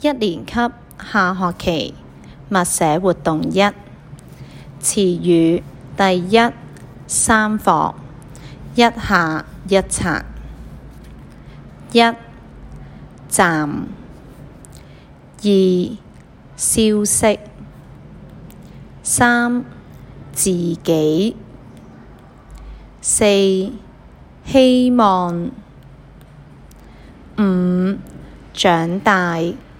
一年級下學期默寫活動一，詞語第一3課，一下一冊。一、站。2、消息。3、自己。4、希望。5、長大。